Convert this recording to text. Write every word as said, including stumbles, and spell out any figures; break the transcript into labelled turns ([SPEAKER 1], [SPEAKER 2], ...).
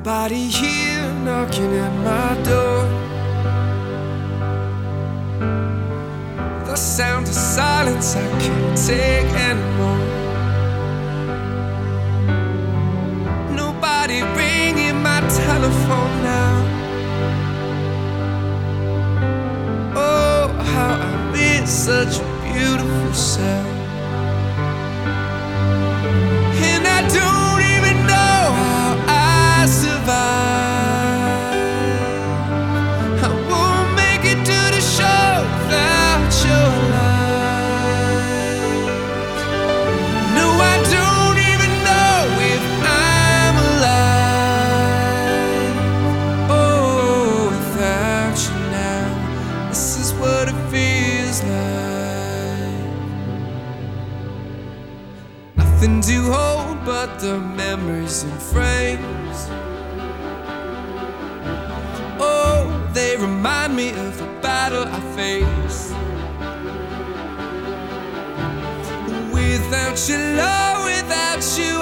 [SPEAKER 1] Nobody here knocking at my door. The sound of silence I can't take anymore. Nobody ringing my telephone now. Oh, how I miss such a beautiful sound. And I don't even know how I survive. I won't make it to the show without your light. No, I don't even know if I'm alive. Oh, without you now, this is what it feels like. Nothing to hold but the memories and frames. Oh, they remind me of the battle I faced. Without your love, without you